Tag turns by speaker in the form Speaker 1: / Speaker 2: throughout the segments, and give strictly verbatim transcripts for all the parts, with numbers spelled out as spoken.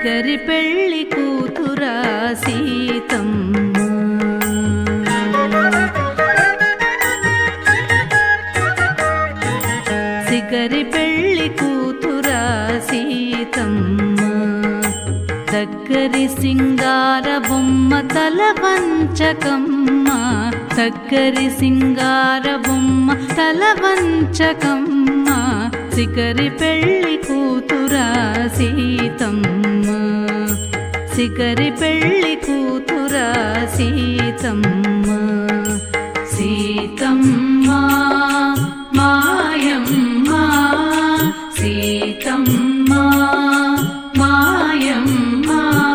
Speaker 1: సిగరి పెళ్ళి కూతురా సీతమ్మ. సిగరి పెళ్ళి కూతురా సీతమ్మ. దగ్గరి సింగార బొమ్మ తల వంచకమ్మ. దగ్గరి సింగార బొమ్మ తల వంచకమ్మ. సిగరి పెళ్ళి కూతురా సీతమ్మ. సిగరి పెళ్ళి కూతురా సీతమ్మ. సీతమ్మ మాయమ్మ సీతమ్మ మాయమ్మ.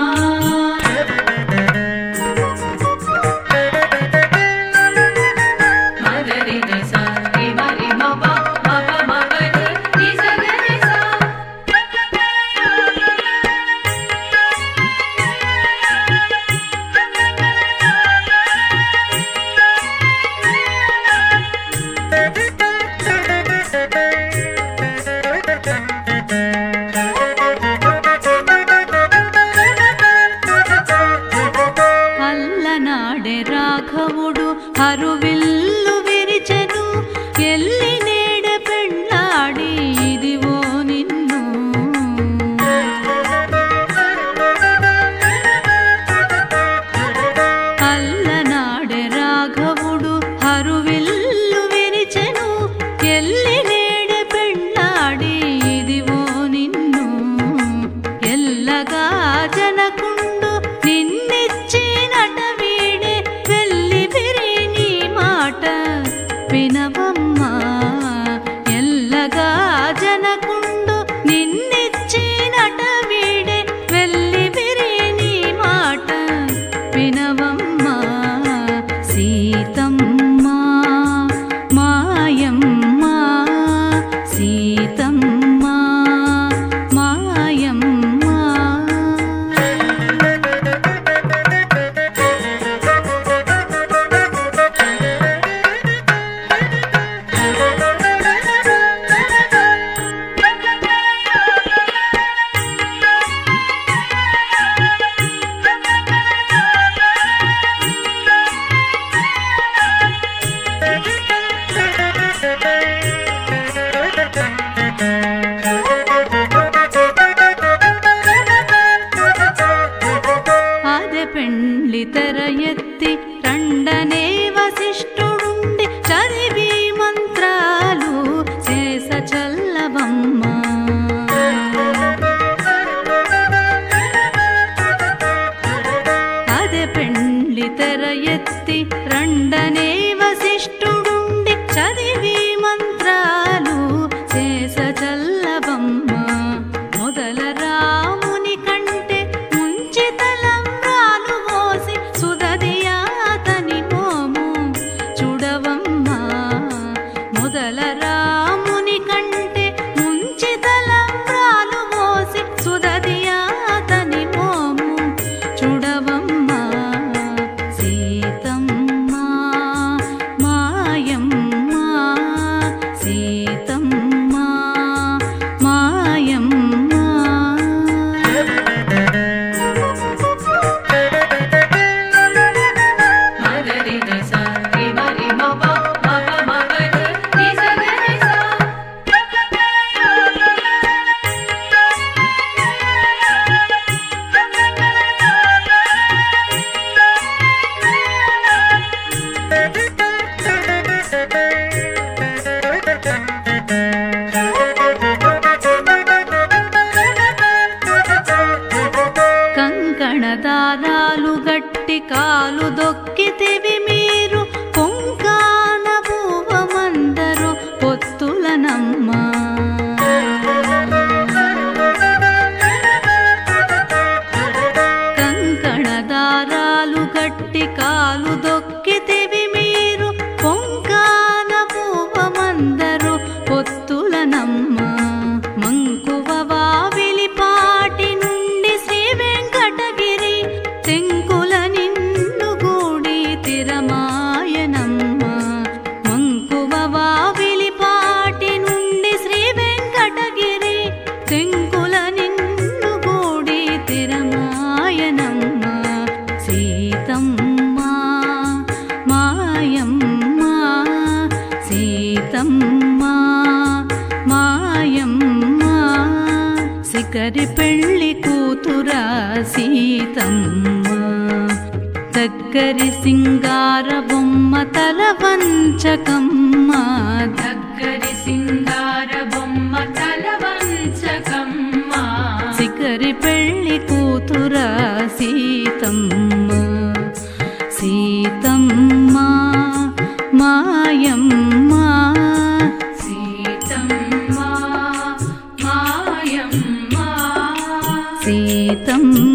Speaker 1: అల్లనాడే రాఘవుడు హరువిల్లు విరిచెను. ఎల్లి నేడ పెళ్ళాడి ఇదివో నిన్ను. అల్లనాడే రాఘవుడు హరువిల్లు విరిచెను. ఎల్లి నేడ పెళ్ళాడి ఇదివో నిన్ను. ఎల్లగా జనకుండు నిన్నిచ్చినట వీడే వెళ్ళి విరి నీ మాట వినవమ్మా. ఎల్లగా జనకుండు నిన్నిచ్చినట వీడే వెళ్ళి విరి నీ మాట వినవమ్మా. సీతమ్మ మాయమ్మ సీతమ్మ మాయమ్మ. ఆదె పెండ్లి తెర ఎత్తి రండనే వశిష్ఠుడుండి చదివి మంత్రాలు చేస చల్లవమ్మ. ఆదె పెండ్లి తెర ఎత్తి రండనే వశిష్ఠుడుండి చదివి మంత్రాలు చేస చల్లవమ్మ. మొదల రాముని కంటే ముంచి తలంబ్రాలు పోసి సుదదియాతని మోము చూడవమ్మా. మొదల రాముని కంటే ముంచి తలంబ్రాలు పోసి సుదదియాతని మోము చూడవమ్మా. సీతమ్మ మాయమ్మ సీతమ్మ మాయమ్మ. కంకణదారాలు గట్టి కాలు దొక్కితివి మీరు పొంకాన భూవమందరు పొత్తులనమ్మ. కంకణదారాలు గట్టి కాలు దొక్కితివి మీరు పొంకాన భూవమందరు పొత్తులనమ్మ. మంకువ వావిలి పాటి నుండి శ్రీ వెంకటగిరి తెంకుల నిన్ను గూడి తిరమాయనమ్మ. మంకువ వావిలి పాటి నుండి శ్రీ వెంకటగిరి తెంకుల నిన్ను గూడి తిర చక్కరి పెళ్ళి కూతురా సీతమ్మ, దగ్గరి సింగార బొమ్మ తల వంచకమ్మ,
Speaker 2: దగ్గరి సింగార బొమ్మ తల వంచకమ్మ,
Speaker 1: సికరి పెళ్ళి కూతురా సీతమ్మ. సీతమ్మ మాయమ్మ,
Speaker 2: సీతమ్మ మాయమ్మ,
Speaker 1: సీతమ్మ